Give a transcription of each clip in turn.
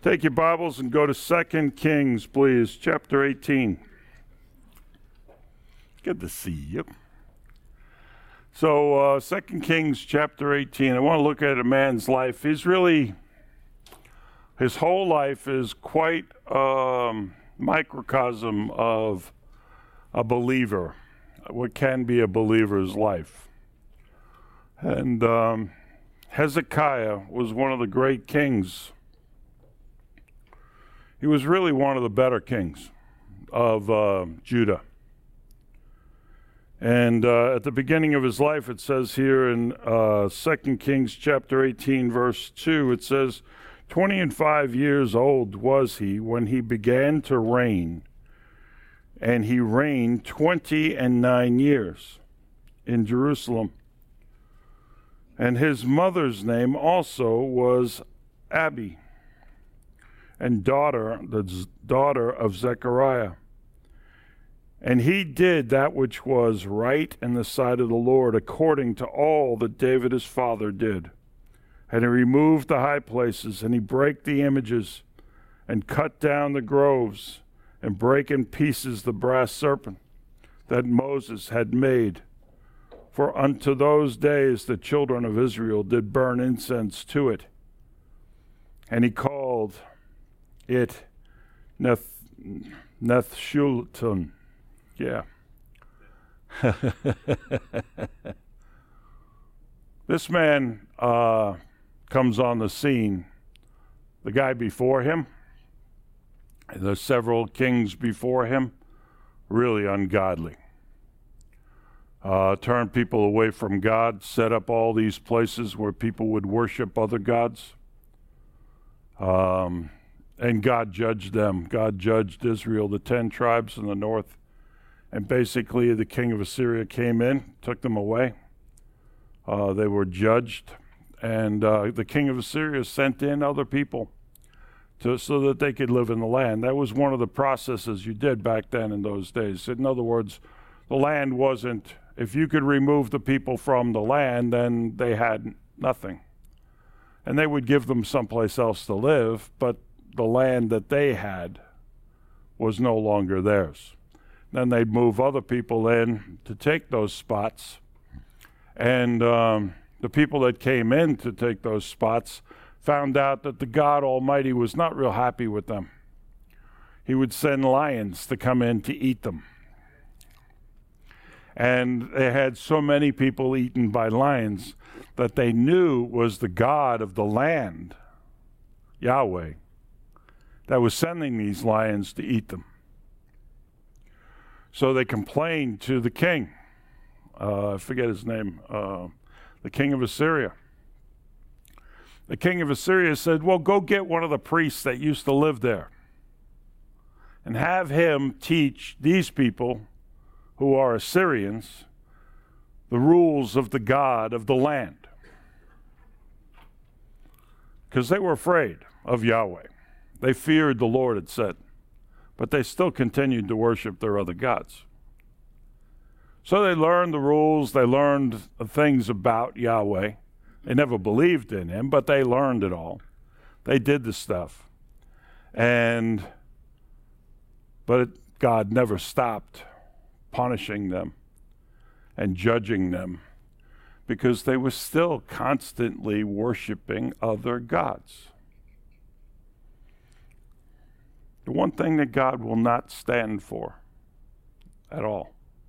Take your Bibles and go to 2 Kings, please, chapter 18. Good to see you. So, 2 Kings, chapter 18. I want to look at a man's life. His whole life is quite a microcosm of a believer, what can be a believer's life. And Hezekiah was one of the great kings. He was really one of the better kings of Judah. And at the beginning of his life, it says here in 2 Kings chapter 18, verse 2, it says, 25 years old was he when he began to reign, and he reigned 29 years in Jerusalem. And his mother's name also was Abi, and the daughter of Zechariah. And he did that which was right in the sight of the Lord, according to all that David his father did. And he removed the high places, and he brake the images, and cut down the groves, and brake in pieces the brass serpent that Moses had made. For unto those days the children of Israel did burn incense to it. And he called it Nethshultun. Yeah. This man comes on the scene. The guy before him, and there's several kings before him, really ungodly. Turned people away from God, set up all these places where people would worship other gods. And God judged them. God judged Israel, the 10 tribes in the north. And basically the king of Assyria came in, took them away. They were judged. And the king of Assyria sent in other people so that they could live in the land. That was one of the processes you did back then in those days. In other words, the land wasn't, if you could remove the people from the land, then they had nothing. And they would give them someplace else to live, but the land that they had was no longer theirs. Then they'd move other people in to take those spots. And the people that came in to take those spots found out that the God Almighty was not real happy with them. He would send lions to come in to eat them. And they had so many people eaten by lions that they knew was the God of the land, Yahweh, that was sending these lions to eat them. So they complained to the king. I forget his name. The king of Assyria. The king of Assyria said, well, go get one of the priests that used to live there and have him teach these people who are Assyrians the rules of the God of the land. Because they were afraid of Yahweh. They feared the Lord, it said, but they still continued to worship their other gods. So they learned the rules, they learned things about Yahweh. They never believed in him, but they learned it all. They did the stuff. But God never stopped punishing them and judging them because they were still constantly worshiping other gods. The one thing that God will not stand for at all.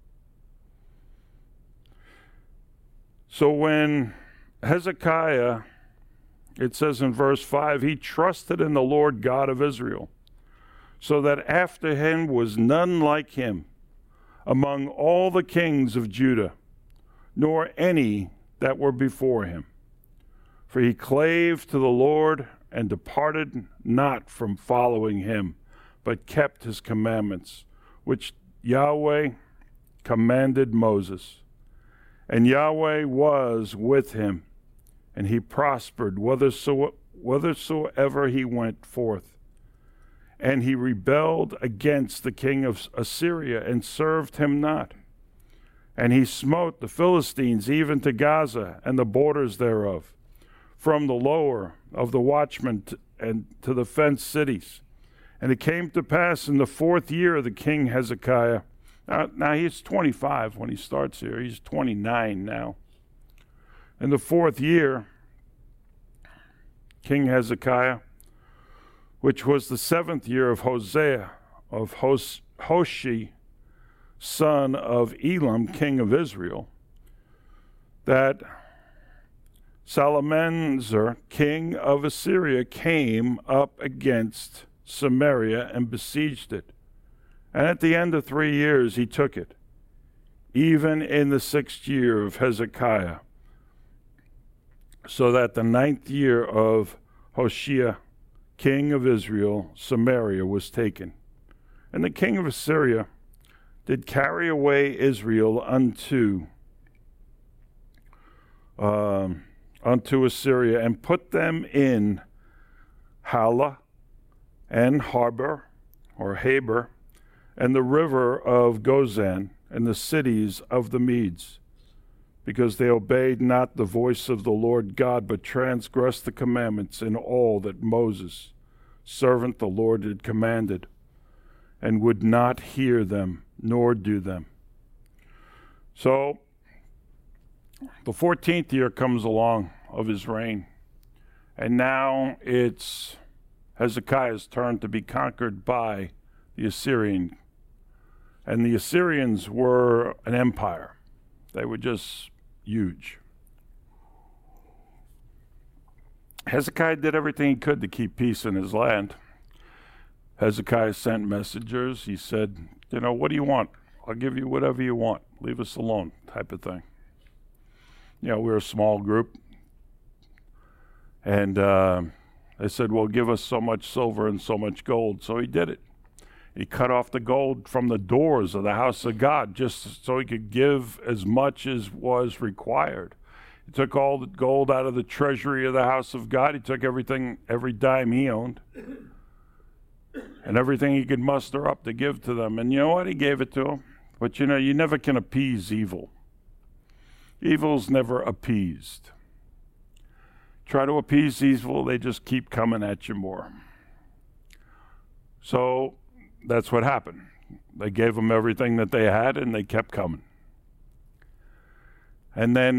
So when Hezekiah, it says in verse 5, he trusted in the Lord God of Israel, so that after him was none like him among all the kings of Judah, nor any that were before him. For he clave to the Lord and departed not from following him, but kept his commandments, which Yahweh commanded Moses. And Yahweh was with him, and he prospered whithersoever he went forth. And he rebelled against the king of Assyria and served him not. And he smote the Philistines even to Gaza and the borders thereof, from the lower of the watchman and to the fenced cities. And it came to pass in the 4th year of the king Hezekiah. Now he's 25 when he starts here. He's 29 now. In the 4th year, King Hezekiah, which was the 7th year of Hosea, of Hoshea, son of Elam, king of Israel, that Shalmaneser, king of Assyria, came up against Samaria and besieged it. And at the end of 3 years he took it, even in the 6th year of Hezekiah, so that the 9th year of Hoshea, king of Israel, Samaria was taken. And the king of Assyria did carry away Israel unto Assyria, and put them in Halah and Habor, and the river of Gozan, and the cities of the Medes, because they obeyed not the voice of the Lord God, but transgressed the commandments in all that Moses, servant the Lord, had commanded, and would not hear them, nor do them. So the 14th year comes along of his reign, and now it's Hezekiah's turn to be conquered by the Assyrian. And the Assyrians were an empire. They were just huge. Hezekiah did everything he could to keep peace in his land. Hezekiah sent messengers. He said, what do you want? I'll give you whatever you want. Leave us alone, type of thing. We're a small group. And they said, well, give us so much silver and so much gold. So he did it. He cut off the gold from the doors of the house of God just so he could give as much as was required. He took all the gold out of the treasury of the house of God. He took everything, every dime he owned, and everything he could muster up to give to them. And you know what? He gave it to them. But you never can appease evil. Evil's never appeased. Try to appease evil, they just keep coming at you more. So that's what happened. They gave them everything that they had, and they kept coming. And then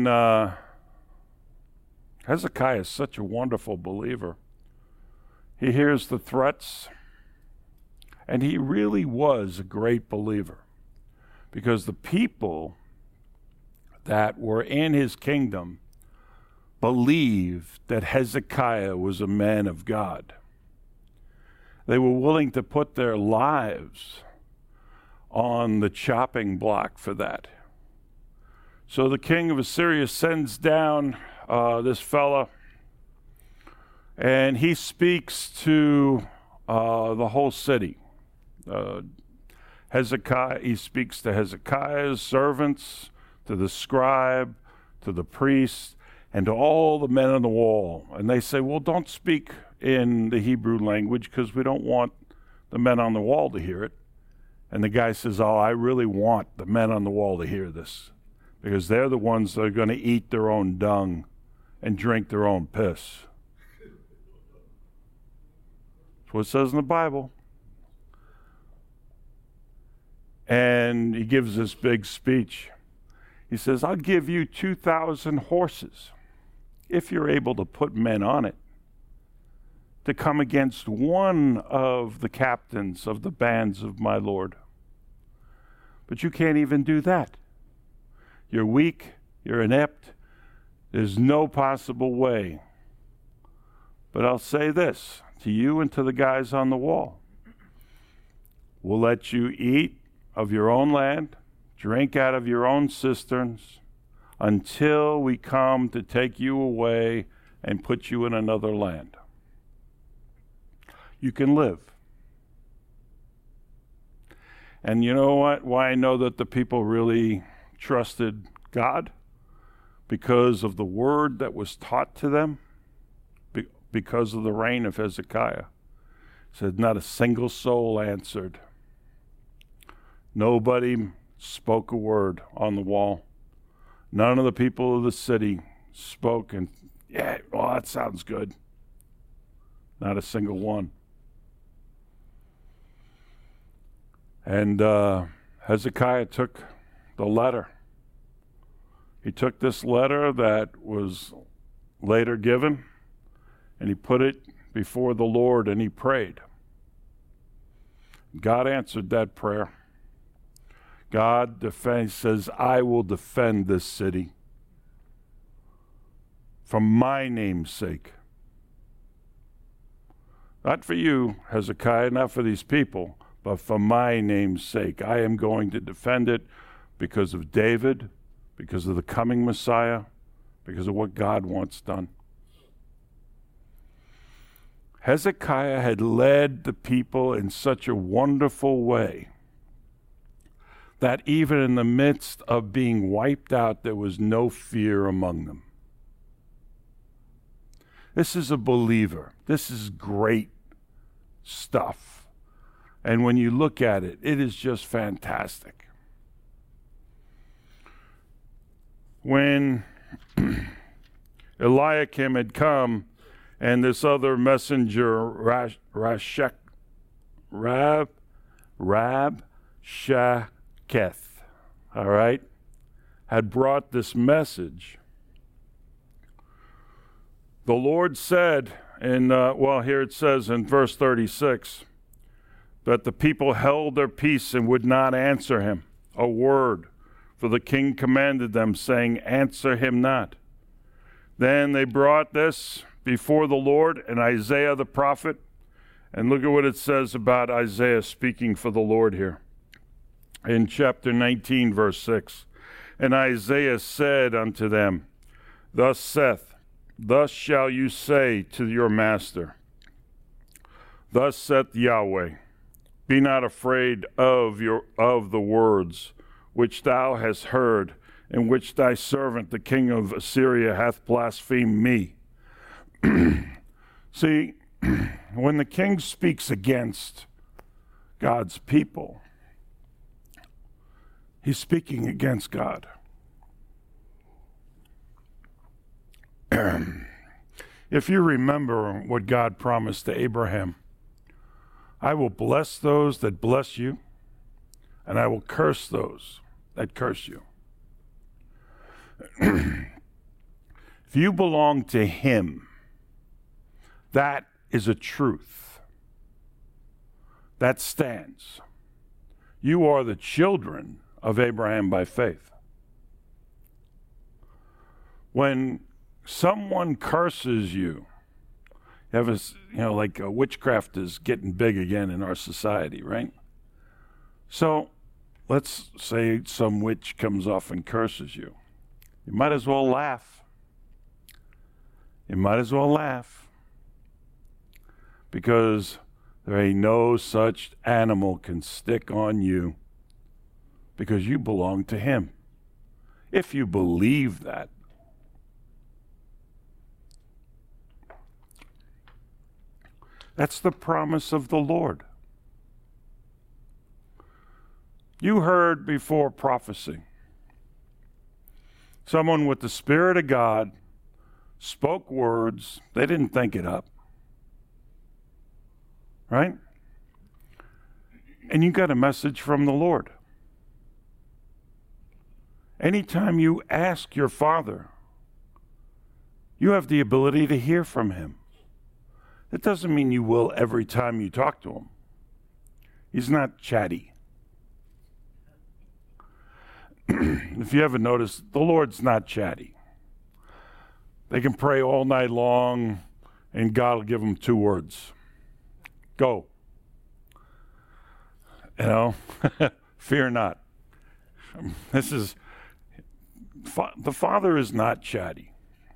Hezekiah is such a wonderful believer. He hears the threats, and he really was a great believer, because the people that were in his kingdom believed that Hezekiah was a man of God. They were willing to put their lives on the chopping block for that. So the king of Assyria sends down this fella, and he speaks to the whole city. He speaks to Hezekiah's servants, to the scribe, to the priest, and to all the men on the wall. And they say, well, don't speak in the Hebrew language because we don't want the men on the wall to hear it. And the guy says, I really want the men on the wall to hear this, because they're the ones that are going to eat their own dung and drink their own piss. That's what it says in the Bible. And he gives this big speech. He says, I'll give you 2,000 horses if you're able to put men on it to come against one of the captains of the bands of my Lord. But you can't even do that. You're weak, you're inept, there's no possible way. But I'll say this to you and to the guys on the wall. We'll let you eat of your own land, drink out of your own cisterns, until we come to take you away and put you in another land. You can live. And you know what? Why I know that the people really trusted God? Because of the word that was taught to them, because of the reign of Hezekiah. It said not a single soul answered. Nobody spoke a word on the wall. None of the people of the city spoke and, yeah, well, that sounds good. Not a single one. And Hezekiah took the letter. He took this letter that was later given, and he put it before the Lord, and he prayed. God answered that prayer. God says, I will defend this city for my name's sake. Not for you, Hezekiah, not for these people, but for my name's sake. I am going to defend it because of David, because of the coming Messiah, because of what God wants done. Hezekiah had led the people in such a wonderful way that even in the midst of being wiped out, there was no fear among them. This is a believer. This is great stuff. And when you look at it, it is just fantastic. When Eliakim had come, and this other messenger, Rabshakeh, all right, had brought this message, the Lord said, here it says in verse 36, that the people held their peace and would not answer him a word, for the king commanded them, saying, answer him not. Then they brought this before the Lord and Isaiah the prophet, and look at what it says about Isaiah speaking for the Lord here. In chapter 19, verse 6, and Isaiah said unto them, thus shall you say to your master, thus saith Yahweh, be not afraid of the words which thou hast heard, in which thy servant the king of Assyria hath blasphemed me. See, when the king speaks against God's people, he's speaking against God. If you remember what God promised to Abraham, I will bless those that bless you, and I will curse those that curse you. If you belong to him, that is a truth. That stands. You are the children of Abraham by faith. When someone curses you, like witchcraft is getting big again in our society, right? So let's say some witch comes off and curses you. You might as well laugh. You might as well laugh. Because there ain't no such animal can stick on you, because you belong to him. If you believe that. That's the promise of the Lord. You heard before prophecy. Someone with the Spirit of God spoke words. They didn't think it up. Right? And you got a message from the Lord. Anytime you ask your Father, you have the ability to hear from him. That doesn't mean you will every time you talk to him. He's not chatty. If you haven't noticed, the Lord's not chatty. They can pray all night long, and God will give them 2 words. Go. Fear not. The Father is not chatty.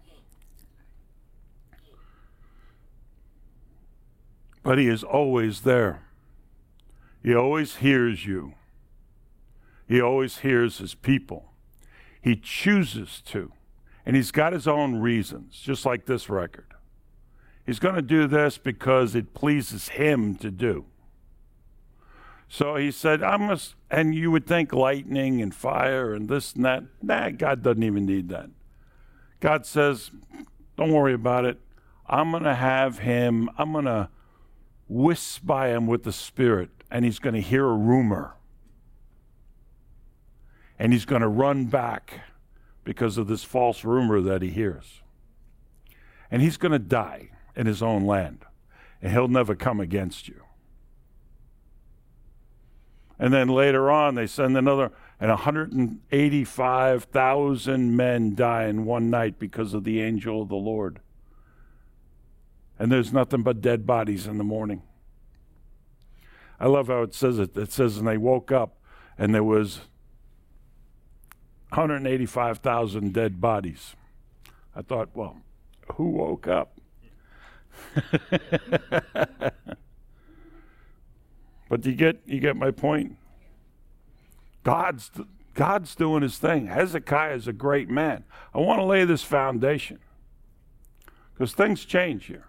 But he is always there. He always hears you. He always hears his people. He chooses to. And he's got his own reasons, just like this record. He's going to do this because it pleases him to do. So he said, and you would think lightning and fire and this and that. Nah, God doesn't even need that. God says, don't worry about it. I'm going to whisk by him with the Spirit, and he's going to hear a rumor. And he's going to run back because of this false rumor that he hears. And he's going to die in his own land, and he'll never come against you. And then later on, they send another, and 185,000 men die in one night because of the angel of the Lord. And there's nothing but dead bodies in the morning. I love how it says it. It says, and they woke up, and there was 185,000 dead bodies. I thought, well, who woke up? But you get my point? God's doing his thing. Hezekiah is a great man. I want to lay this foundation because things change here.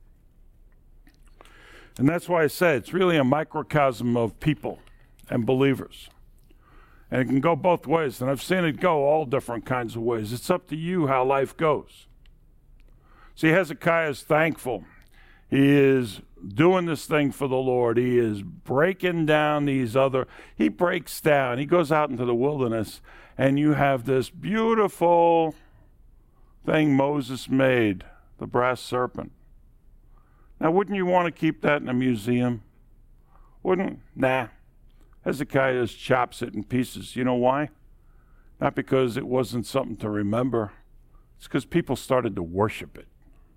And that's why I say it's really a microcosm of people and believers. And it can go both ways, and I've seen it go all different kinds of ways. It's up to you how life goes. See, Hezekiah is thankful. He is doing this thing for the Lord. He is breaking down he breaks down. He goes out into the wilderness, and you have this beautiful thing Moses made, the brass serpent. Now, wouldn't you want to keep that in a museum? Nah. Hezekiah just chops it in pieces. You know why? Not because it wasn't something to remember. It's because people started to worship it.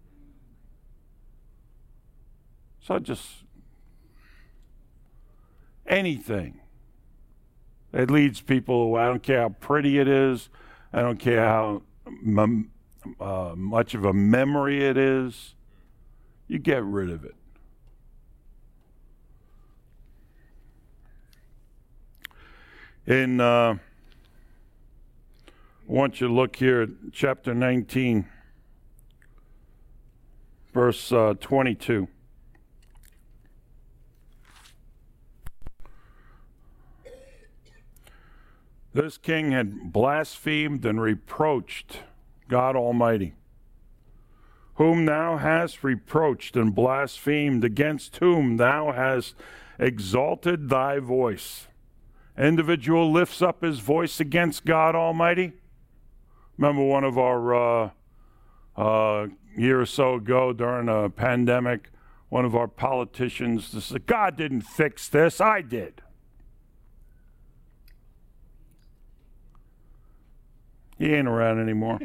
So anything that leads people, I don't care how pretty it is, I don't care how much of a memory it is, you get rid of it. I want you to look here at chapter 19, verse 22. This king had blasphemed and reproached God Almighty, whom thou hast reproached and blasphemed, against whom thou hast exalted thy voice. Individual lifts up his voice against God Almighty. Remember one of our year or so ago during a pandemic, one of our politicians said, God didn't fix this, I did. He ain't around anymore.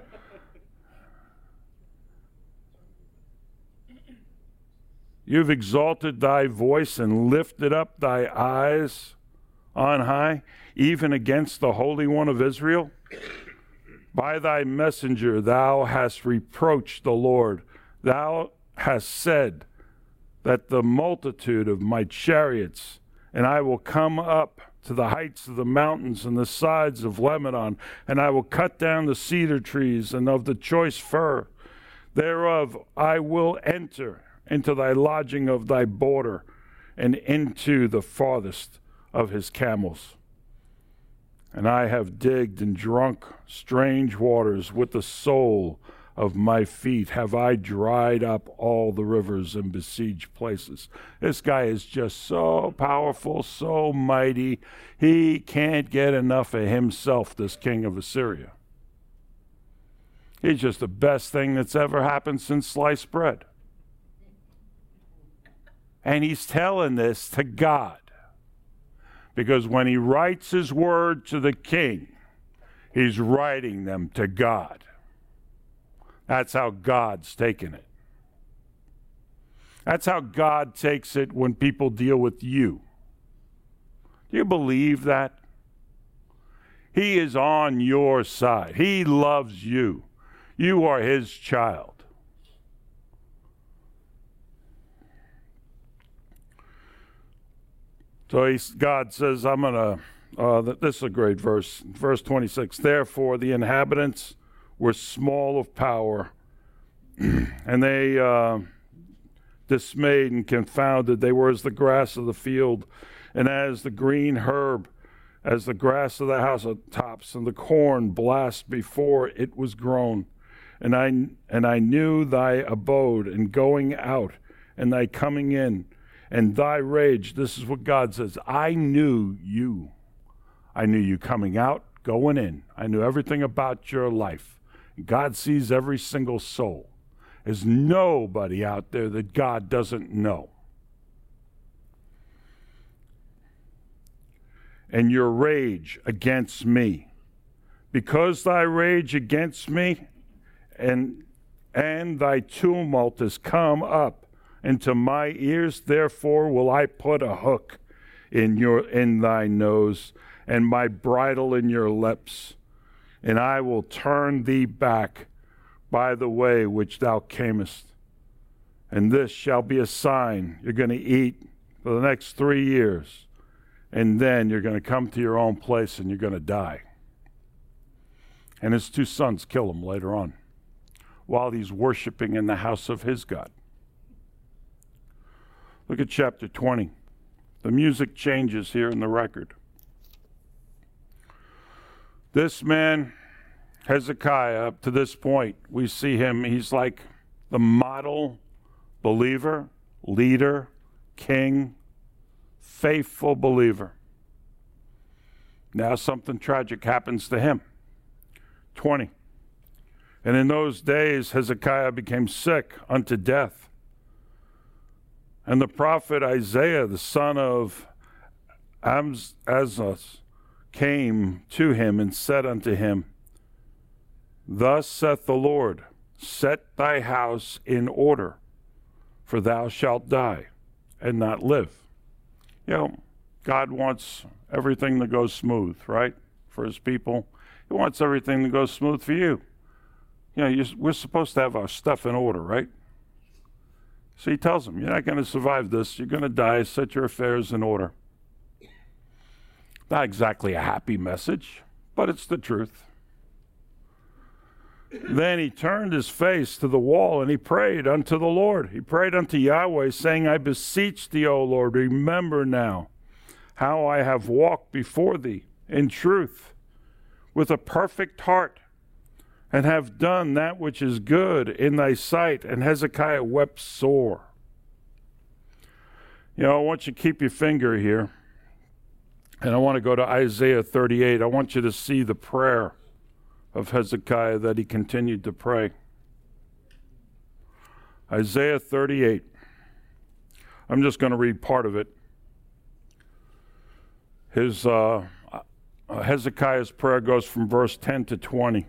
You've exalted thy voice and lifted up thy eyes on high, even against the Holy One of Israel. By thy messenger thou hast reproached the Lord. Thou hast said that the multitude of my chariots, and I will come up to the heights of the mountains and the sides of Lebanon, and I will cut down the cedar trees and of the choice fir. Thereof I will enter into thy lodging of thy border, and into the farthest of his camels. And I have digged and drunk strange waters. With the sole of my feet have I dried up all the rivers and besieged places. This guy is just so powerful, so mighty. He can't get enough of himself, this king of Assyria. He's just the best thing that's ever happened since sliced bread. And he's telling this to God. Because when he writes his word to the king, he's writing them to God. That's how God's taking it. That's how God takes it when people deal with you. Do you believe that? He is on your side. He loves you. You are his child. So God says, this is a great verse. Verse 26, therefore the inhabitants were small of power, and they dismayed and confounded. They were as the grass of the field, and as the green herb, as the grass of the housetops, and the corn blast before it was grown. and I knew thy abode and going out and thy coming in and thy rage. This is what God says. I knew you. I knew you coming out, going in. I knew everything about your life. God sees every single soul. There's nobody out there that God doesn't know. And your rage against me. Because thy rage against me and thy tumult is come up into my ears, therefore will I put a hook in thy nose and my bridle in your lips, and I will turn thee back by the way which thou camest. And this shall be a sign. You're going to eat for the next 3 years, and then you're going to come to your own place and you're going to die. And his 2 sons kill him later on while he's worshiping in the house of his God. Look at chapter 20. The music changes here in the record. This man, Hezekiah, up to this point, we see him, he's like the model believer, leader, king, faithful believer. Now something tragic happens to him. 20. And in those days Hezekiah became sick unto death. And the prophet Isaiah, the son of Amoz, came to him and said unto him, Thus saith the Lord, set thy house in order, for thou shalt die and not live. You know, God wants everything to go smooth, right, for his people. He wants everything to go smooth for you. You know, we're supposed to have our stuff in order, right? So he tells them, you're not going to survive this. You're going to die. Set your affairs in order. Not exactly a happy message, but it's the truth. Then he turned his face to the wall and he prayed unto the Lord. He prayed unto Yahweh, saying, I beseech thee, O Lord, remember now how I have walked before thee in truth with a perfect heart, and have done that which is good in thy sight. And Hezekiah wept sore. You know, I want you to keep your finger here. And I want to go to Isaiah 38. I want you to see the prayer of Hezekiah that he continued to pray. Isaiah 38. I'm just going to read part of it. Hezekiah's prayer goes from verse 10 to 20.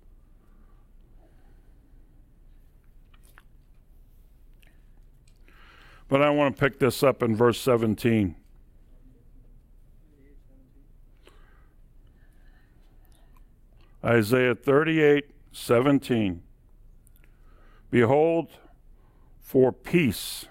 But I want to pick this up in verse 17. Isaiah 38:17. Behold, for peace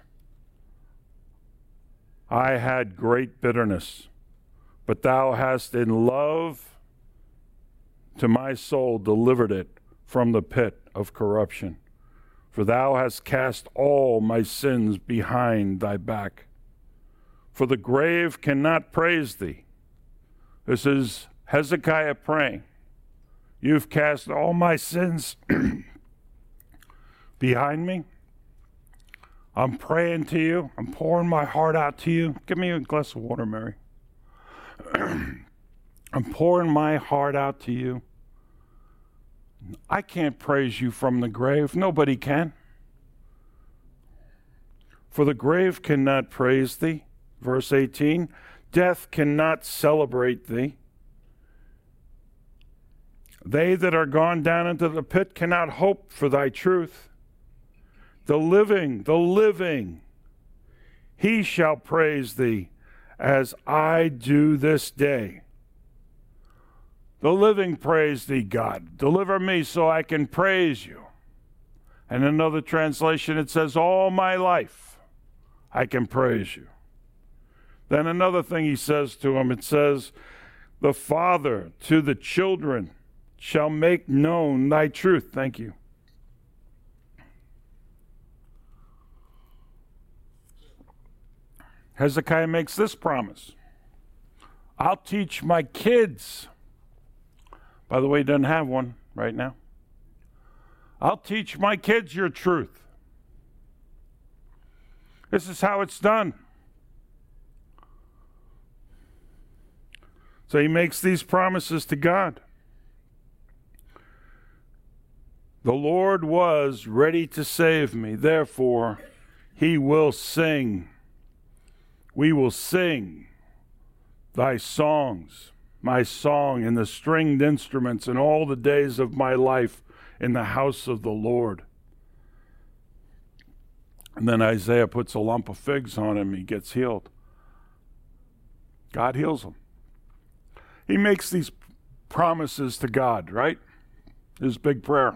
I had great bitterness, but thou hast in love to my soul delivered it from the pit of corruption. For thou hast cast all my sins behind thy back. For the grave cannot praise thee. This is Hezekiah praying. You've cast all my sins behind me. I'm praying to you. I'm pouring my heart out to you. Give me a glass of water, Mary. I'm pouring my heart out to you. I can't praise you from the grave. Nobody can. For the grave cannot praise thee. Verse 18. Death cannot celebrate thee. They that are gone down into the pit cannot hope for thy truth. The living, he shall praise thee as I do this day. The living praise thee, God. Deliver me so I can praise you. And in another translation it says, all my life I can praise you. Then another thing he says to him, it says, the Father to the children shall make known thy truth. Thank you. Hezekiah makes this promise. I'll teach my kids. By the way, he doesn't have one right now. I'll teach my kids your truth. This is how it's done. So he makes these promises to God. The Lord was ready to save me. Therefore, he will sing. We will sing thy songs, my song in the stringed instruments in all the days of my life in the house of the Lord. And then Isaiah puts a lump of figs on him. He gets healed. God heals him. He makes these promises to God, right? His big prayer.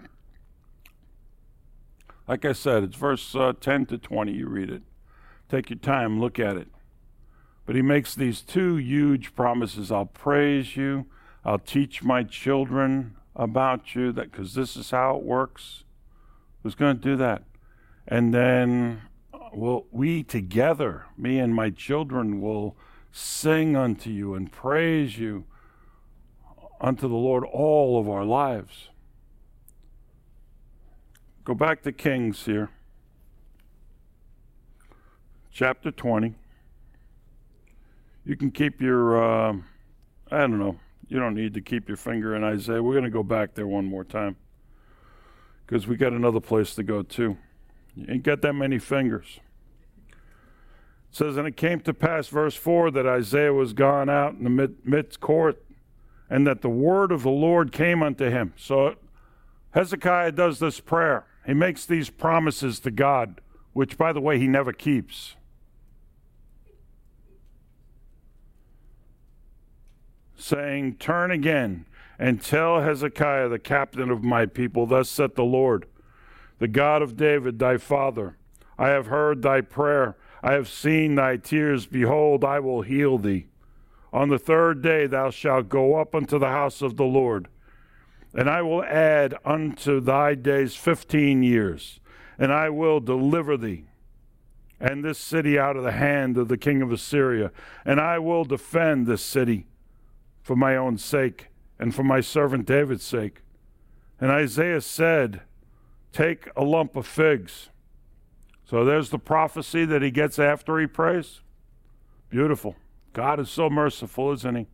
Like I said, it's verse 10 to 20. You read it. Take your time, look at it. But he makes these two huge promises. I'll praise you. I'll teach my children about you, that because this is how it works. Who's going to do that? And then we together, me and my children, will sing unto you and praise you unto the Lord all of our lives. Go back to Kings here. Chapter 20. You can keep your, I don't know, you don't need to keep your finger in Isaiah. We're going to go back there one more time because we got another place to go too. You ain't got that many fingers. It says, and it came to pass, verse 4, that Isaiah was gone out in the midst court, and that the word of the Lord came unto him. So Hezekiah does this prayer. He makes these promises to God, which, by the way, he never keeps. Saying, turn again and tell Hezekiah, the captain of my people, thus saith the Lord, the God of David, thy father, I have heard thy prayer. I have seen thy tears. Behold, I will heal thee. On the third day thou shalt go up unto the house of the Lord, and I will add unto thy days 15 years, and I will deliver thee and this city out of the hand of the king of Assyria, and I will defend this city for my own sake and for my servant David's sake. And Isaiah said, take a lump of figs. So there's the prophecy that he gets after he prays. Beautiful. God is so merciful, isn't he?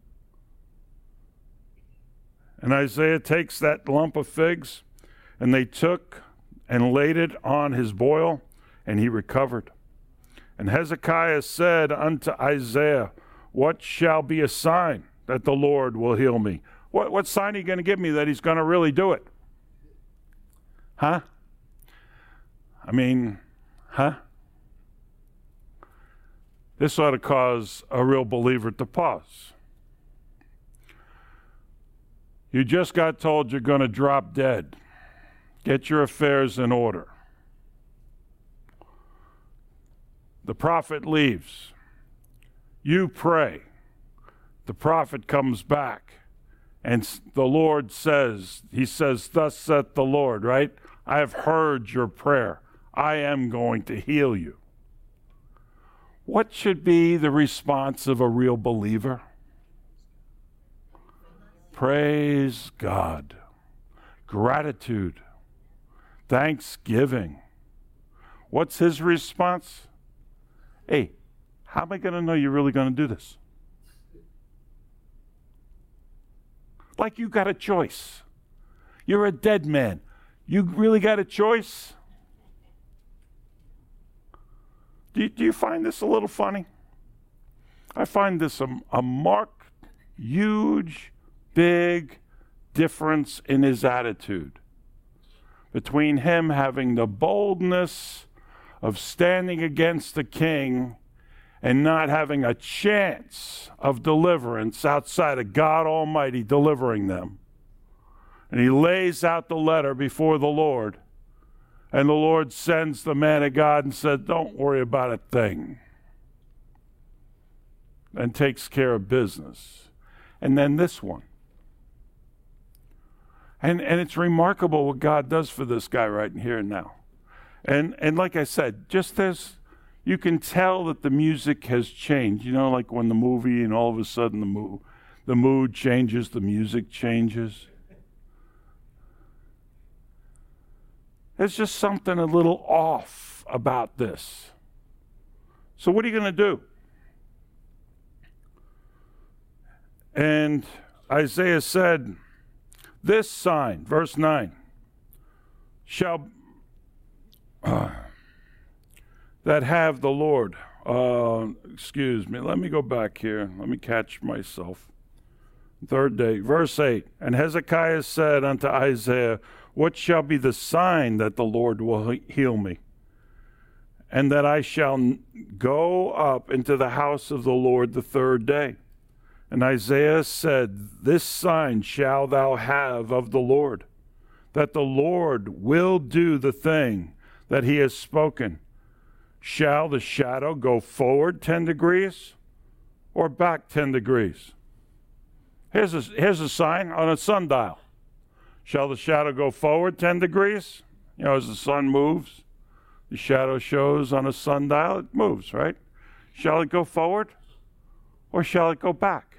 And Isaiah takes that lump of figs, and they took and laid it on his boil, and he recovered. And Hezekiah said unto Isaiah, what shall be a sign that the Lord will heal me? What sign are you going to give me that he's going to really do it? Huh? I mean, huh? This ought to cause a real believer to pause. You just got told you're going to drop dead. Get your affairs in order. The prophet leaves. You pray. The prophet comes back. And the Lord says, he says, thus saith the Lord, right? I have heard your prayer. I am going to heal you. What should be the response of a real believer? Praise God. Gratitude. Thanksgiving. What's his response? Hey, how am I going to know you're really going to do this? Like you got a choice. You're a dead man. You really got a choice? Do you find this a little funny? I find this a marked, huge, big difference in his attitude between him having the boldness of standing against the king and not having a chance of deliverance outside of God Almighty delivering them. And he lays out the letter before the Lord. And the Lord sends the man of God and said, don't worry about a thing. And takes care of business. And then this one. And it's remarkable what God does for this guy right here and now. And like I said, just as you can tell that the music has changed, you know, like when the movie and all of a sudden the mood changes, the music changes. There's just something a little off about this. So what are you going to do? And Isaiah said, this sign, verse 9, shall that have the Lord. Excuse me, let me go back here. Let me catch myself. Third day, verse 8, and Hezekiah said unto Isaiah, what shall be the sign that the Lord will heal me? And that I shall go up into the house of the Lord the third day. And Isaiah said, this sign shall thou have of the Lord, that the Lord will do the thing that he has spoken. Shall the shadow go forward 10 degrees or back 10 degrees? Here's a sign on a sundial. Shall the shadow go forward 10 degrees? You know, as the sun moves, the shadow shows on a sundial, it moves, right? Shall it go forward or shall it go back?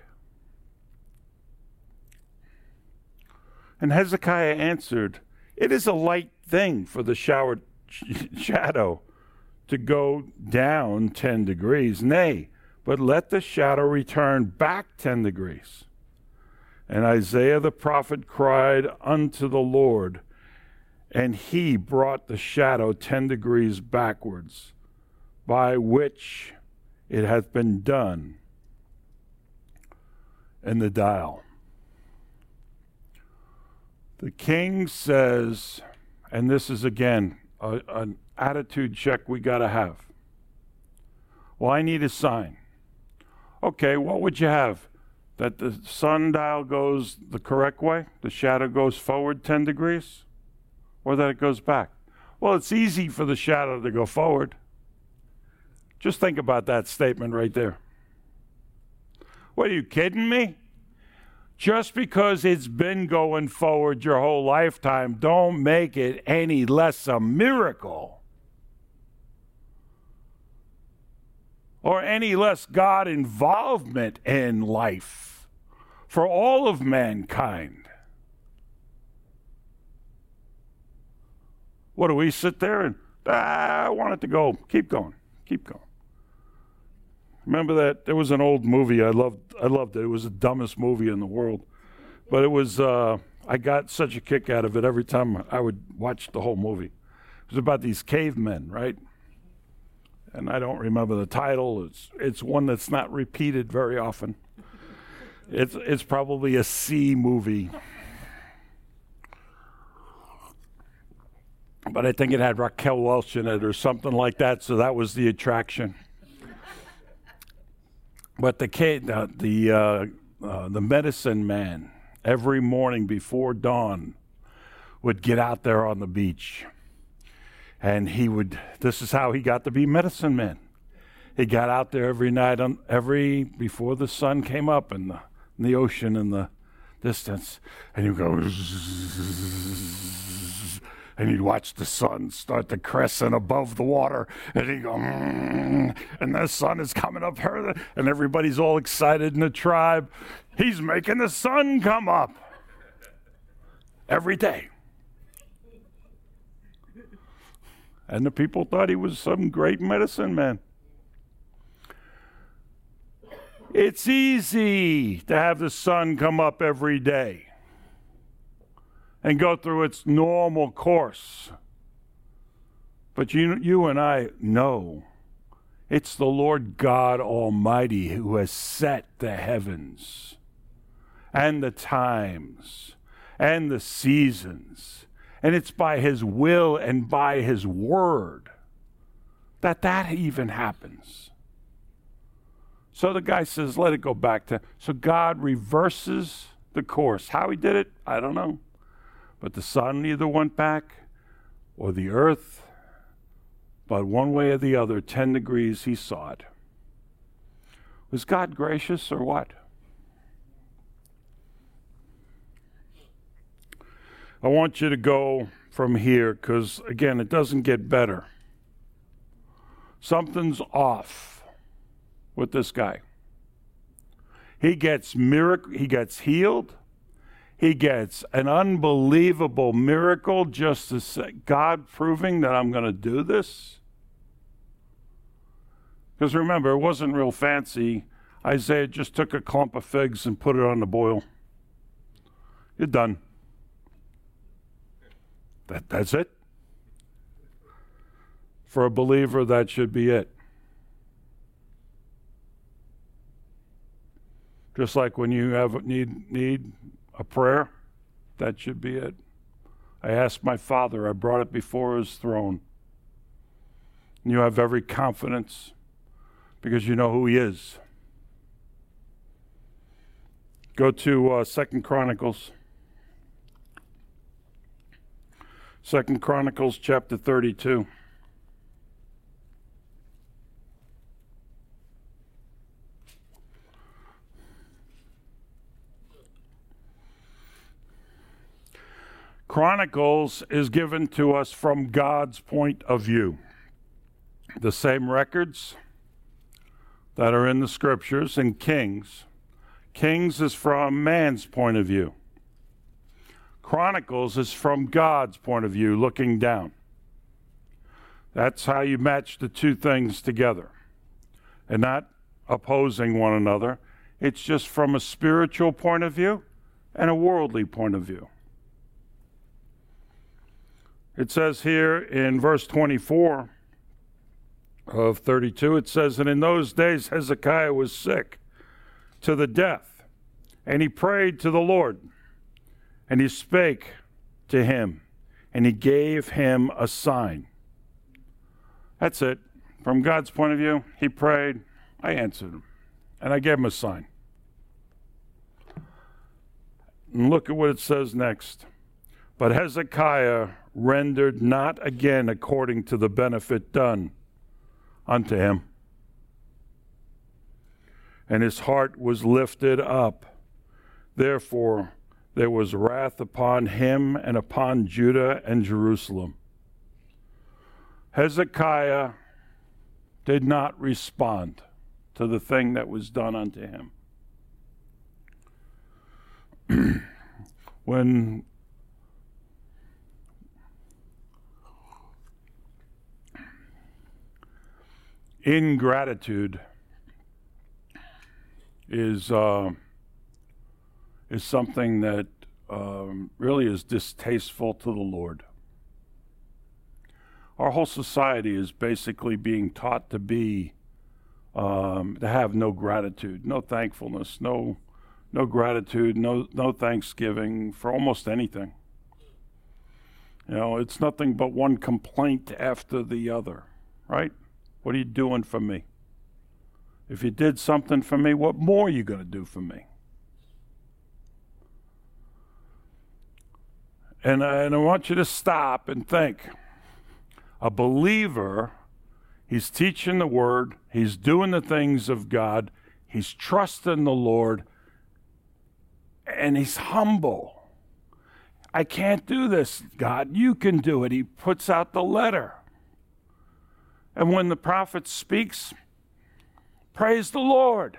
And Hezekiah answered, it is a light thing for the shadow to go down 10 degrees. Nay, but let the shadow return back 10 degrees. And Isaiah the prophet cried unto the Lord, and he brought the shadow 10 degrees backwards, by which it hath been done in the dial. The king says, and this is again an attitude check we got to have. Well, I need a sign. Okay, what would you have? That the sundial goes the correct way, the shadow goes forward 10 degrees, or that it goes back? Well, it's easy for the shadow to go forward. Just think about that statement right there. What, are you kidding me? Just because it's been going forward your whole lifetime, don't make it any less a miracle. Or any less God involvement in life for all of mankind. What do we sit there and, I want it to go, keep going. Remember that there was an old movie I loved it. It was the dumbest movie in the world. But it was I got such a kick out of it every time I would watch the whole movie. It was about these cavemen, right? And I don't remember the title. It's one that's not repeated very often. It's probably a C movie. But I think it had Raquel Welch in it or something like that, so that was the attraction. But the medicine man, every morning before dawn, would get out there on the beach. And this is how he got to be medicine man. He got out there every night, before the sun came up in the ocean in the distance. And he'd go, and he'd watch the sun start to crescent above the water. And he'd go, and the sun is coming up further. And everybody's all excited in the tribe. He's making the sun come up every day. And the people thought he was some great medicine man. It's easy to have the sun come up every day and go through its normal course. But you and I know it's the Lord God Almighty who has set the heavens and the times and the seasons. And it's by his will and by his word that even happens. So the guy says, let it go back to... So God reverses the course. How he did it, I don't know. But the sun either went back or the earth, but one way or the other, 10 degrees, he saw it. Was God gracious or what? I want you to go from here because, again, it doesn't get better. Something's off with this guy. He gets healed. he gets an unbelievable miracle just to say, God proving that I'm going to do this. Because remember, it wasn't real fancy. Isaiah just took a clump of figs and put it on the boil. You're done. That's it. For a believer, that should be it. Just like when you need a prayer, that should be it. I asked my Father, I brought it before his throne. And you have every confidence because you know who he is. Go to 2 Chronicles. 2 Chronicles chapter 32. Chronicles is given to us from God's point of view. The same records that are in the scriptures in Kings. Kings is from man's point of view. Chronicles is from God's point of view, looking down. That's how you match the two things together. And not opposing one another. It's just from a spiritual point of view and a worldly point of view. It says here in verse 24 of 32, it says, "And in those days Hezekiah was sick to the death, and he prayed to the Lord, and he spake to him, and he gave him a sign." That's it. From God's point of view, he prayed, I answered him, and I gave him a sign. And look at what it says next. "But Hezekiah rendered not again according to the benefit done unto him. And his heart was lifted up. Therefore there was wrath upon him and upon Judah and Jerusalem." Hezekiah did not respond to the thing that was done unto him. When ingratitude is something that really is distasteful to the Lord. Our whole society is basically being taught to to have no gratitude, no thankfulness, no gratitude, no thanksgiving for almost anything. You know, it's nothing but one complaint after the other, right? What are you doing for me? If you did something for me, what more are you going to do for me? And I want you to stop and think. A believer, he's teaching the word, he's doing the things of God, he's trusting the Lord, and he's humble. I can't do this, God. You can do it. He puts out the letter. And when the prophet speaks, praise the Lord.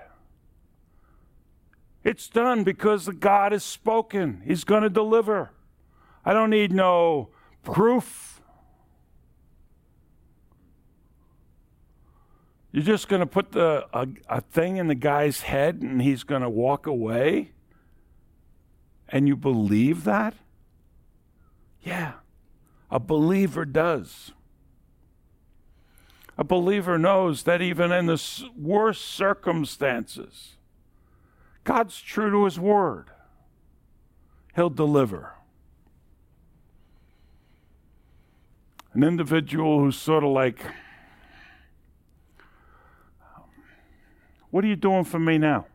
It's done because God has spoken. He's going to deliver. I don't need no proof. You're just going to put a thing in the guy's head and he's going to walk away? And you believe that? Yeah, a believer does. A believer knows that even in the worst circumstances, God's true to his word. He'll deliver. An individual who's sort of like, what are you doing for me now?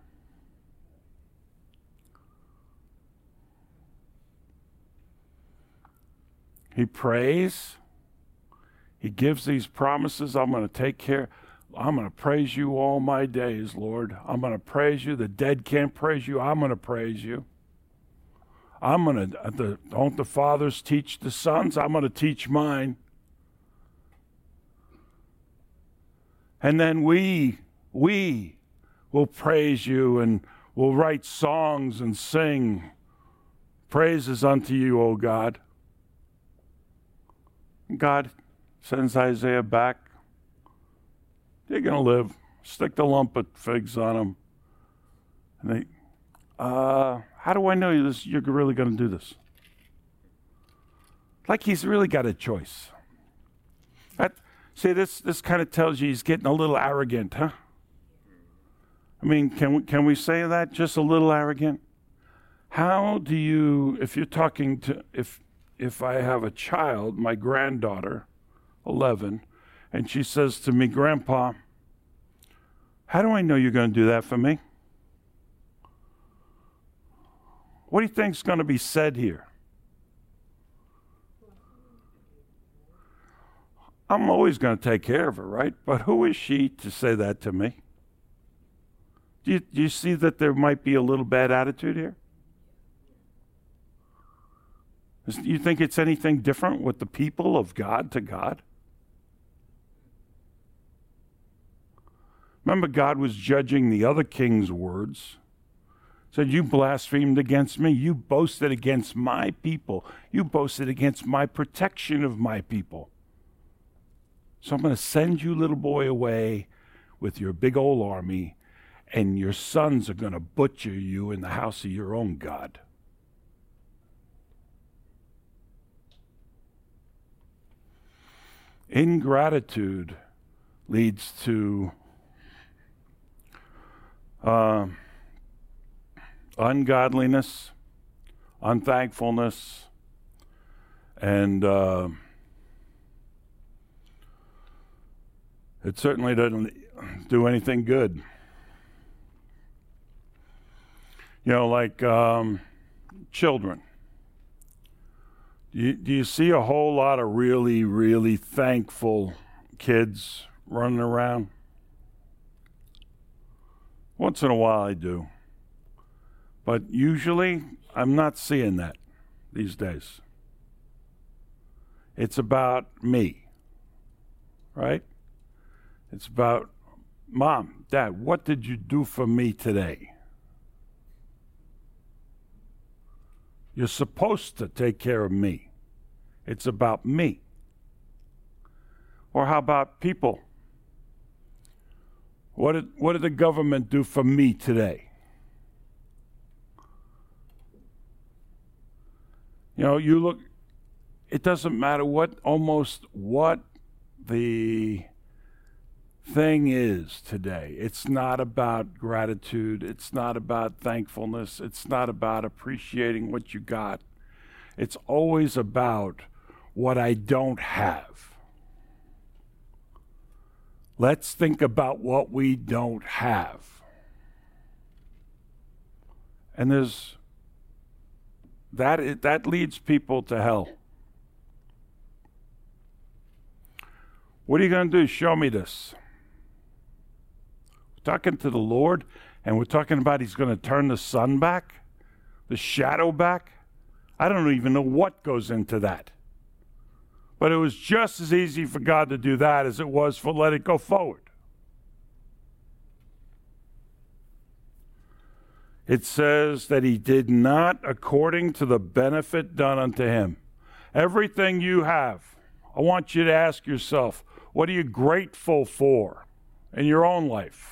He prays. He gives these promises. I'm going to take care. I'm going to praise you all my days, Lord. I'm going to praise you. The dead can't praise you. I'm going to praise you. Don't the fathers teach the sons? I'm going to teach mine. And then we will praise you and we'll write songs and sing Praise is unto you, O God. God sends Isaiah back. They're going to live. Stick the lump of figs on them. And they, how do I know you're really going to do this? Like he's really got a choice. This kind of tells you he's getting a little arrogant, huh? I mean, can we say that? Just a little arrogant? How do you, if you're talking to, if I have a child, my granddaughter, 11, and she says to me, Grandpa, how do I know you're going to do that for me? What do you think's going to be said here? I'm always going to take care of her, right? But who is she to say that to me? Do you see that there might be a little bad attitude here? Do you think it's anything different with the people of God to God? Remember, God was judging the other king's words. Said, you blasphemed against me. You boasted against my people. You boasted against my protection of my people. So I'm going to send you, little boy, away with your big old army, and your sons are going to butcher you in the house of your own God. Ingratitude leads to ungodliness, unthankfulness, and it certainly doesn't do anything good. You know, like children. Do you see a whole lot of really, really thankful kids running around? Once in a while I do. But usually I'm not seeing that these days. It's about me, right? It's about, Mom, Dad, what did you do for me today? You're supposed to take care of me. It's about me. Or how about people? What did the government do for me today? You know, you look, it doesn't matter what the thing is today. It's not about gratitude. It's not about thankfulness. It's not about appreciating what you got. It's always about what I don't have. Let's think about what we don't have. And that leads people to hell. What are you going to do? Show me this. We're talking to the Lord, and we're talking about he's going to turn the sun back, the shadow back. I don't even know what goes into that. But it was just as easy for God to do that as it was for let it go forward. It says that he did not according to the benefit done unto him. Everything you have, I want you to ask yourself, what are you grateful for in your own life?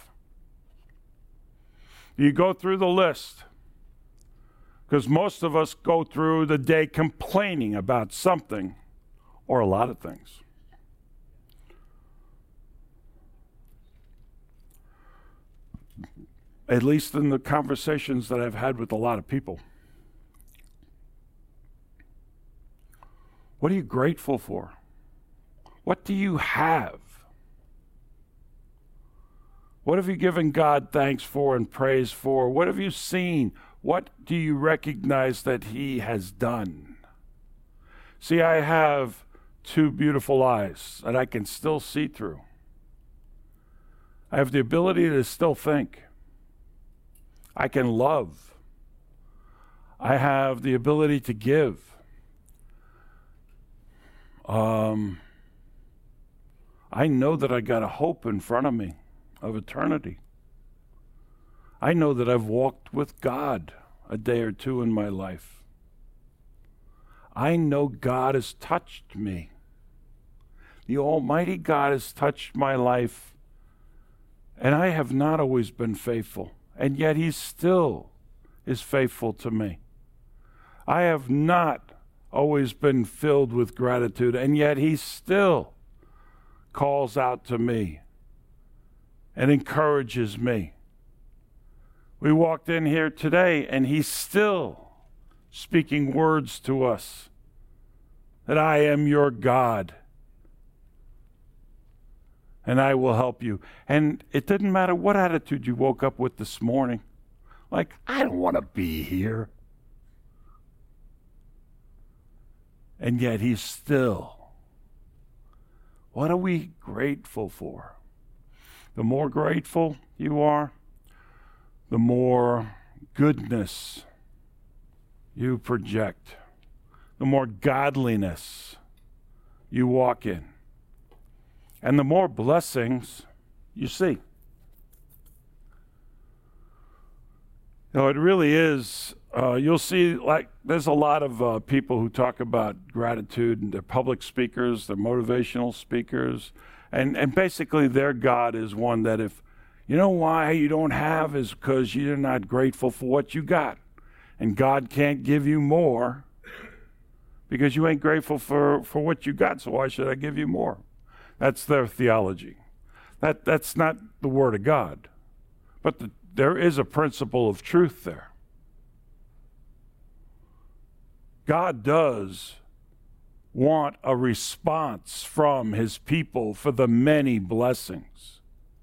You go through the list, because most of us go through the day complaining about something or a lot of things. At least in the conversations that I've had with a lot of people. What are you grateful for? What do you have? What have you given God thanks for and praise for? What have you seen? What do you recognize that he has done? See, I have two beautiful eyes that I can still see through. I have the ability to still think. I can love. I have the ability to give. I know that I got a hope in front of me of eternity. I know that I've walked with God a day or two in my life. I know God has touched me. The Almighty God has touched my life, and I have not always been faithful, and yet He still is faithful to me. I have not always been filled with gratitude, and yet He still calls out to me and encourages me. We walked in here today, and He's still speaking words to us that I am your God, and I will help you. And it didn't matter what attitude you woke up with this morning. Like, I don't want to be here. And yet He's still. What are we grateful for? The more grateful you are, the more goodness you project, the more godliness you walk in, and the more blessings you see. It really is. You'll see, like, there's a lot of people who talk about gratitude, and they're public speakers, they're motivational speakers, and basically their God is one that if, you know why you don't have is because you're not grateful for what you got. And God can't give you more because you ain't grateful for what you got, so why should I give you more? That's their theology. That's not the Word of God. But there is a principle of truth there. God does want a response from His people for the many blessings.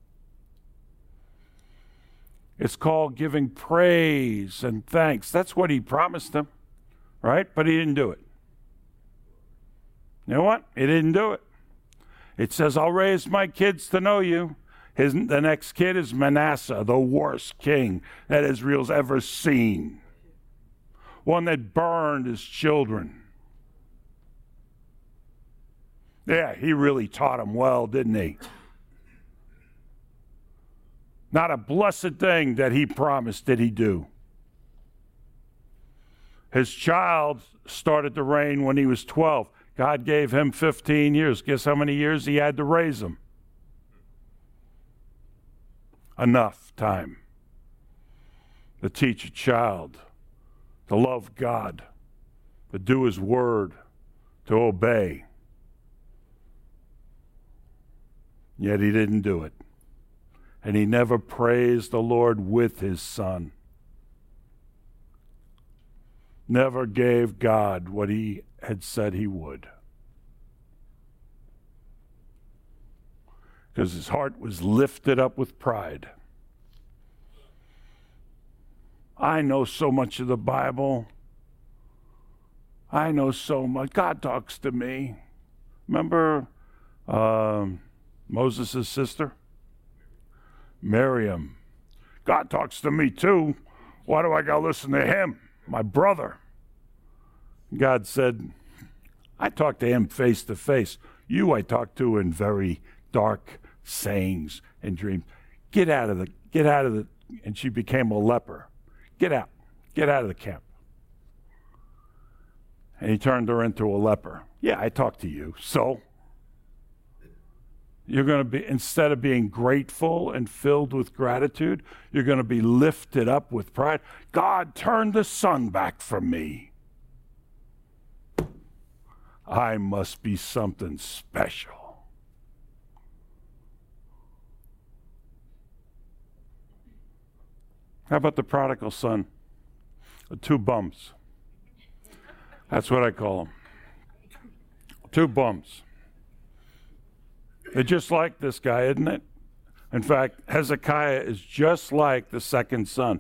It's called giving praise and thanks. That's what He promised them, right? But He didn't do it. You know what? He didn't do it. It says, I'll raise my kids to know you. The next kid is Manasseh, the worst king that Israel's ever seen. One that burned his children. Yeah, he really taught them well, didn't he? Not a blessed thing that he promised did he do. His child started to reign when he was 12. God gave him 15 years. Guess how many years he had to raise him? Enough time to teach a child to love God, to do His word, to obey. Yet he didn't do it. And he never praised the Lord with his son. Never gave God what He had said He would. Because his heart was lifted up with pride. I know so much of the Bible. I know so much. God talks to me. Remember Moses' sister? Miriam. God talks to me too. Why do I got to listen to him? My brother. God said, I talk to him face to face. You I talk to in very dark sayings and dreams. Get out of the, and she became a leper. Get out of the camp. And He turned her into a leper. Yeah, I talk to you. So, you're going to be, instead of being grateful and filled with gratitude, you're going to be lifted up with pride. God turned the sun back from me. I must be something special. How about the prodigal son? The two bums. That's what I call them. Two bums. They're just like this guy, isn't it? In fact, Hezekiah is just like the second son.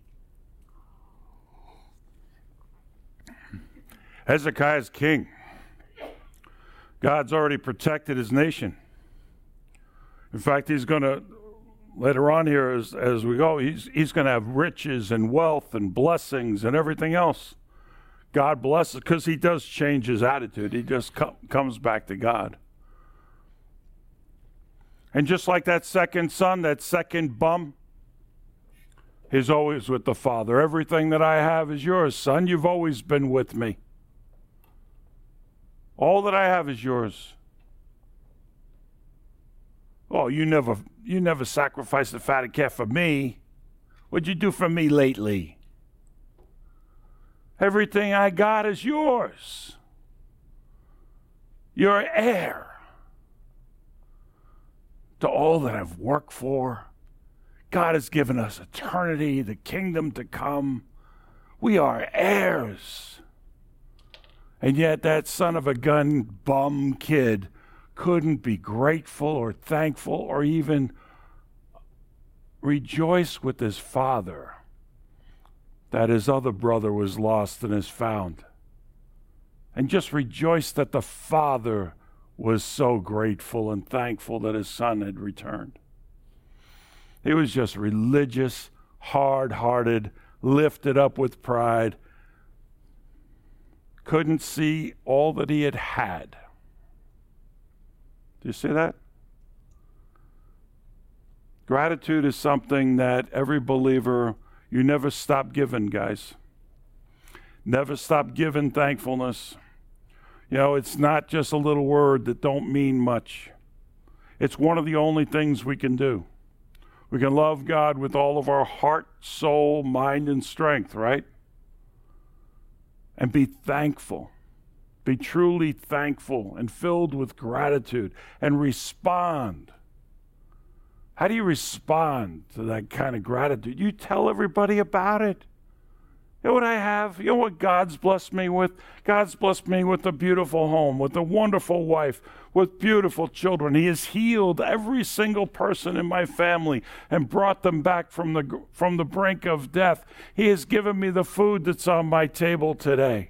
Hezekiah's king. God's already protected his nation. In fact, he's going to, later on here as we go, he's going to have riches and wealth and blessings and everything else. God blesses, because he does change his attitude. He just comes back to God. And just like that second son, that second bum, he's always with the Father. Everything that I have is yours, son. You've always been with me. All that I have is yours. Oh, you never sacrificed the fatted calf for me. What'd you do for me lately? Everything I got is yours. You're heir to all that I've worked for. God has given us eternity, the kingdom to come. We are heirs. And yet that son of a gun bum kid couldn't be grateful or thankful or even rejoice with his father that his other brother was lost and is found. And just rejoice that the father was so grateful and thankful that his son had returned. He was just religious, hard-hearted, lifted up with pride, couldn't see all that he had had. Do you see that? Gratitude is something that every believer, you never stop giving, guys. Never stop giving thankfulness. You know, it's not just a little word that don't mean much. It's one of the only things we can do. We can love God with all of our heart, soul, mind, and strength, right? And be thankful. Be truly thankful and filled with gratitude and respond. How do you respond to that kind of gratitude? You tell everybody about it. You know what I have? You know what God's blessed me with? God's blessed me with a beautiful home, with a wonderful wife, with beautiful children. He has healed every single person in my family and brought them back from the brink of death. He has given me the food that's on my table today.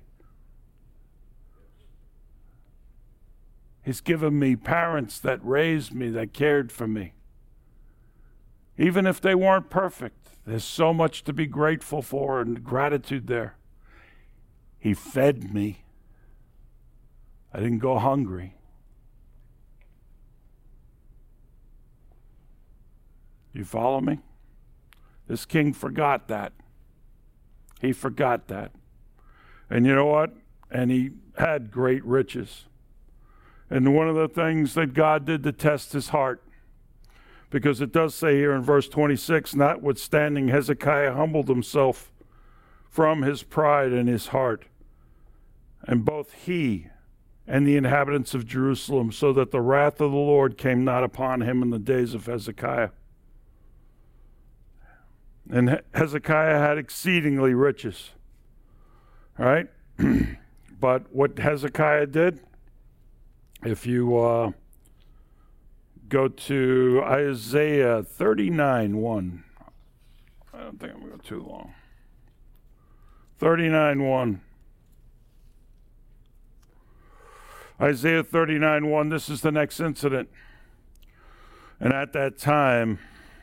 He's given me parents that raised me, that cared for me. Even if they weren't perfect, there's so much to be grateful for and gratitude there. He fed me. I didn't go hungry. You follow me? This king forgot that. He forgot that. And you know what? And he had great riches. And one of the things that God did to test his heart, because it does say here in verse 26, notwithstanding Hezekiah humbled himself from his pride in his heart, and both he and the inhabitants of Jerusalem, so that the wrath of the Lord came not upon him in the days of Hezekiah. And Hezekiah had exceedingly riches. All right? But what Hezekiah did, if you go to Isaiah 39:1. I don't think I'm going to go too long. 39:1. Isaiah 39:1, this is the next incident. And at that time,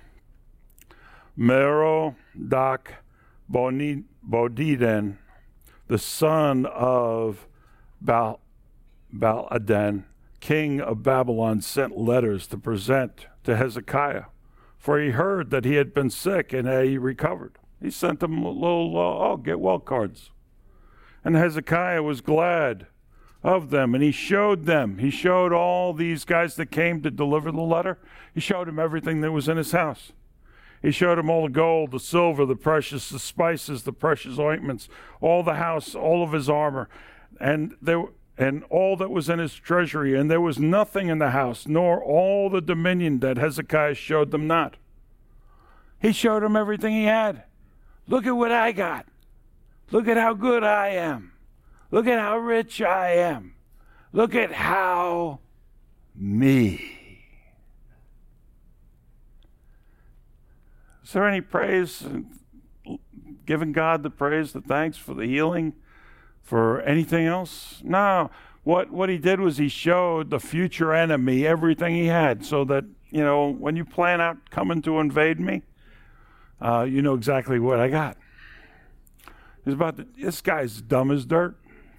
Merodach-Baladan, the son of Baladan, king of Babylon, sent letters to present to Hezekiah, for he heard that he had been sick and that he recovered. He sent them little, get well cards. And Hezekiah was glad of them, and he showed all these guys that came to deliver the letter, he showed them everything that was in his house. He showed him all the gold, the silver, the precious, the spices, the precious ointments, all the house, all of his armor, and all that was in his treasury, and there was nothing in the house, nor all the dominion that Hezekiah showed them not. He showed them everything he had. Look at what I got. Look at how good I am. Look at how rich I am. Look at how me. Is there any praise, giving God the praise, the thanks for the healing, for anything else? No. What he did was he showed the future enemy everything he had, so that, when you plan out coming to invade me, you know exactly what I got. This guy's dumb as dirt.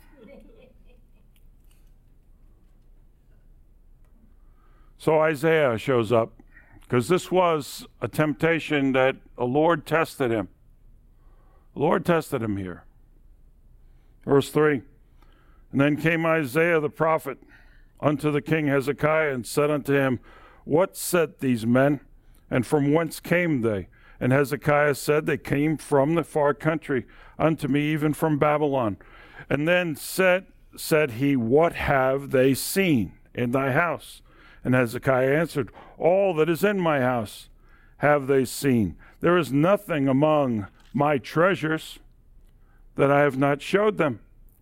So Isaiah shows up, because this was a temptation that the Lord tested him. The Lord tested him here. Verse 3, And then came Isaiah the prophet unto the king Hezekiah, and said unto him, What said these men, and from whence came they? And Hezekiah said, They came from the far country unto me, even from Babylon. And then said he, What have they seen in thy house? And Hezekiah answered, All that is in my house have they seen. There is nothing among my treasures that I have not showed them.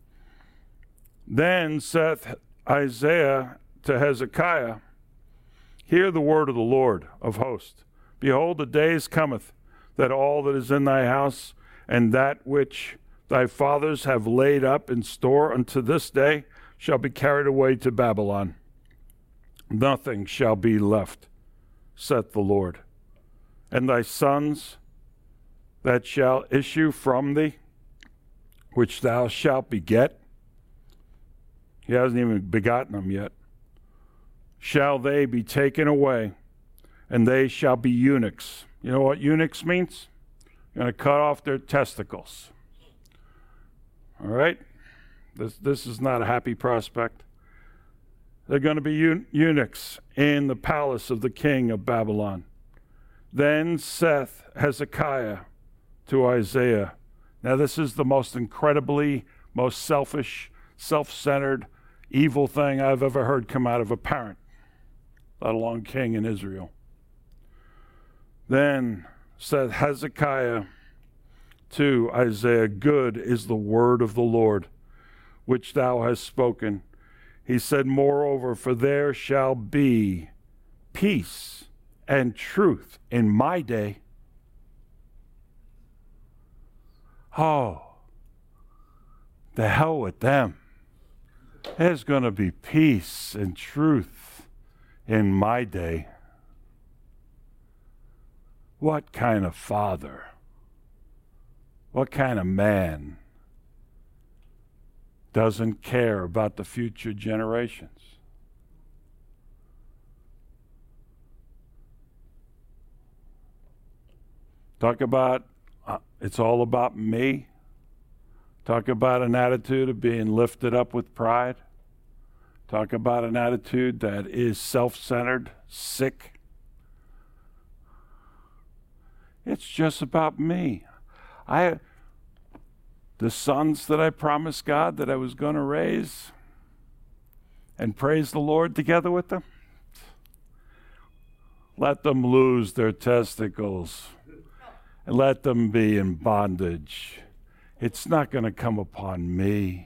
Then saith Isaiah to Hezekiah, Hear the word of the Lord of hosts. Behold, the days cometh, that all that is in thy house, and that which thy fathers have laid up in store unto this day, shall be carried away to Babylon. Nothing shall be left, saith the Lord. And thy sons that shall issue from thee, which thou shalt beget, he hasn't even begotten them yet, shall they be taken away, and they shall be eunuchs. You know what eunuchs means? You're going to cut off their testicles. All right? This is not a happy prospect. They're going to be eunuchs in the palace of the king of Babylon. Then saith Hezekiah to Isaiah. Now this is the most incredibly, most selfish, self-centered, evil thing I've ever heard come out of a parent, let alone king in Israel. Then said Hezekiah to Isaiah, Good is the word of the Lord, which thou hast spoken. He said, Moreover, for there shall be peace and truth in my day. Oh, the hell with them. There's going to be peace and truth in my day. What kind of father? What kind of man doesn't care about the future generations? Talk about it's all about me. Talk about an attitude of being lifted up with pride. Talk about an attitude that is self-centered, sick. It's just about me. The sons that I promised God that I was going to raise and praise the Lord together with them, let them lose their testicles and let them be in bondage. It's not going to come upon me.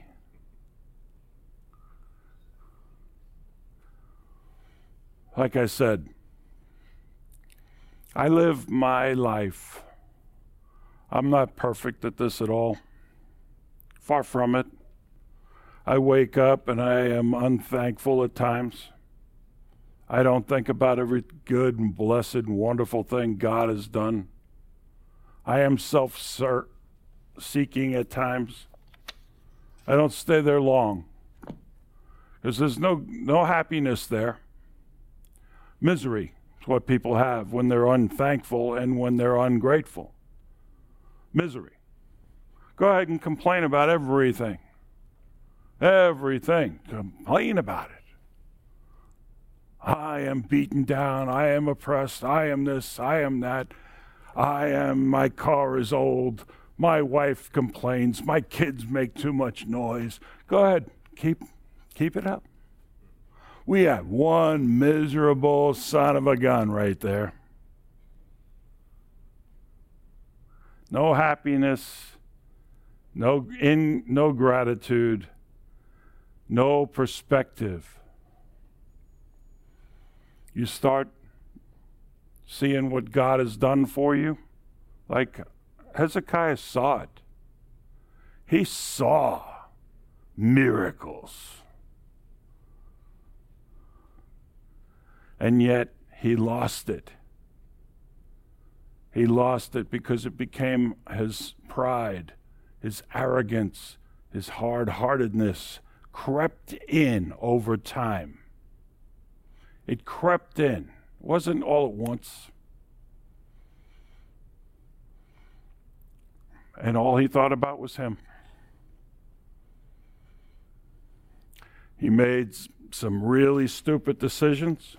Like I said, I live my life. I'm not perfect at this at all. Far from it. I wake up and I am unthankful at times. I don't think about every good and blessed and wonderful thing God has done. I am self-seeking at times. I don't stay there long because there's no happiness there. Misery is what people have when they're unthankful and when they're ungrateful. Misery. Go ahead and complain about everything. Everything. Complain about it. I am beaten down. I am oppressed. I am this. I am that. My car is old. My wife complains. My kids make too much noise. Go ahead. Keep it up. We have one miserable son of a gun right there. No happiness, no gratitude, no perspective. You start seeing what God has done for you, like Hezekiah saw it. He saw miracles. And yet he lost it. He lost it because it became his pride, his arrogance, his hard-heartedness crept in over time. It crept in. It wasn't all at once. And all he thought about was him. He made some really stupid decisions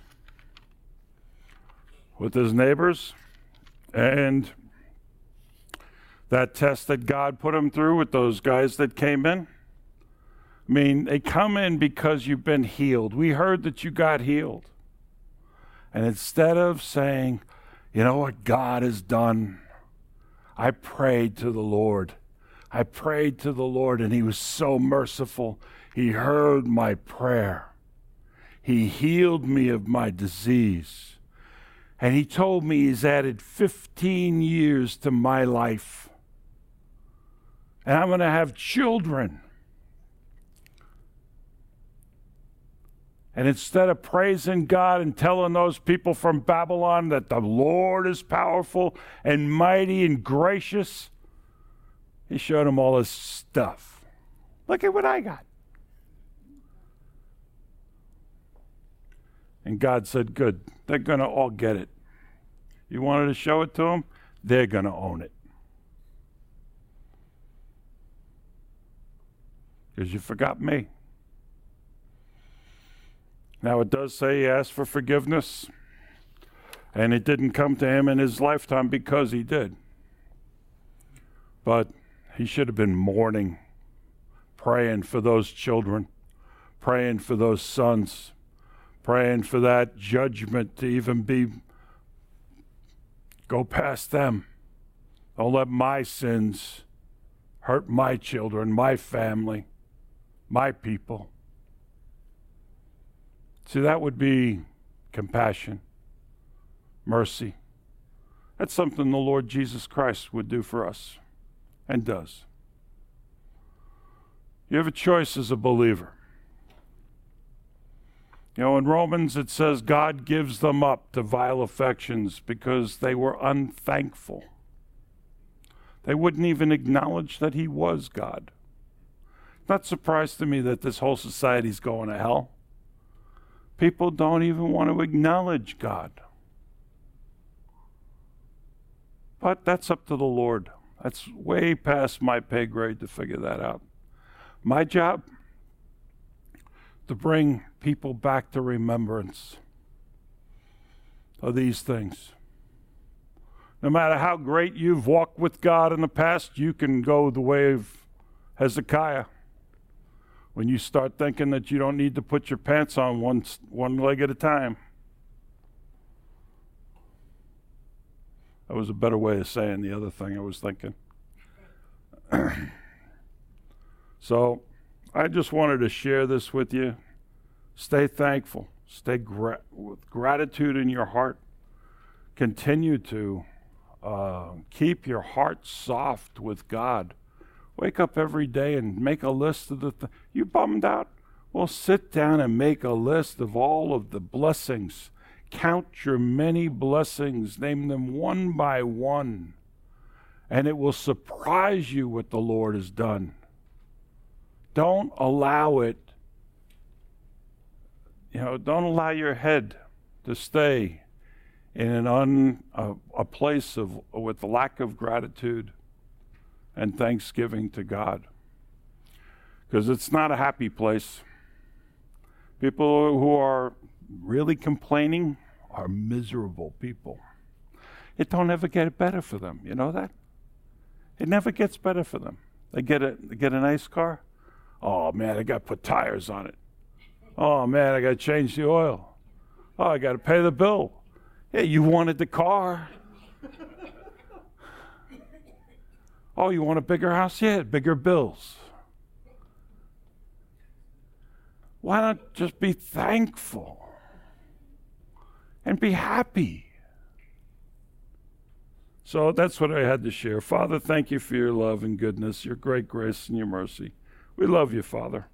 with his neighbors, and that test that God put him through with those guys that came in. I mean, they come in because you've been healed. We heard that you got healed. And instead of saying, you know what God has done, I prayed to the Lord. I prayed to the Lord, and he was so merciful. He heard my prayer. He healed me of my disease. And he told me he's added 15 years to my life. And I'm going to have children. And instead of praising God and telling those people from Babylon that the Lord is powerful and mighty and gracious, he showed them all his stuff. Look at what I got. And God said, good, they're going to all get it. You wanted to show it to them? They're going to own it. Because you forgot me. Now, it does say he asked for forgiveness, and it didn't come to him in his lifetime because he did. But he should have been mourning, praying for those children, praying for those sons, praying for that judgment to even go past them. Don't let my sins hurt my children, my family, my people. See, that would be compassion, mercy. That's something the Lord Jesus Christ would do for us and does. You have a choice as a believer. You know, in Romans it says God gives them up to vile affections because they were unthankful. They wouldn't even acknowledge that he was God. Not surprised to me that this whole society's going to hell. People don't even want to acknowledge God. But that's up to the Lord. That's way past my pay grade to figure that out. My job, to bring people back to remembrance of these things. No matter how great you've walked with God in the past, you can go the way of Hezekiah. When you start thinking that you don't need to put your pants on one leg at a time. That was a better way of saying the other thing I was thinking. So I just wanted to share this with you. Stay thankful. Stay with gratitude in your heart. Continue to keep your heart soft with God. Wake up every day and make a list of you bummed out? Well, sit down and make a list of all of the blessings. Count your many blessings. Name them one by one. And it will surprise you what the Lord has done. Don't allow it, don't allow your head to stay in a place with lack of gratitude and thanksgiving to God. Because it's not a happy place. People who are really complaining are miserable people. It don't ever get better for them. You know that? It never gets better for them. They get a nice car. Oh man, I got to put tires on it. Oh man, I got to change the oil. Oh, I got to pay the bill. Yeah, you wanted the car. Oh, you want a bigger house? Yeah, bigger bills. Why not just be thankful and be happy? So that's what I had to share. Father, thank you for your love and goodness, your great grace and your mercy. We love you, Father.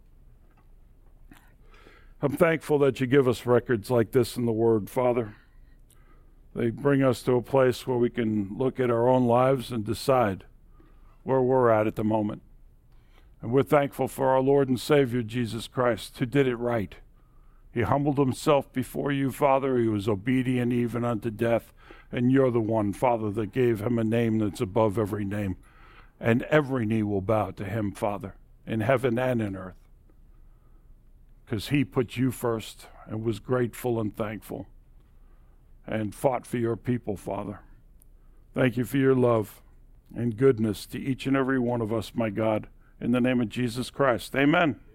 I'm thankful that you give us records like this in the Word, Father. They bring us to a place where we can look at our own lives and decide where we're at the moment. And we're thankful for our Lord and Savior, Jesus Christ, who did it right. He humbled himself before you, Father. He was obedient even unto death. And you're the one, Father, that gave him a name that's above every name. And every knee will bow to him, Father, in heaven and in earth. because he put you first and was grateful and thankful and fought for your people, Father. Thank you for your love and goodness to each and every one of us, my God. In the name of Jesus Christ, amen.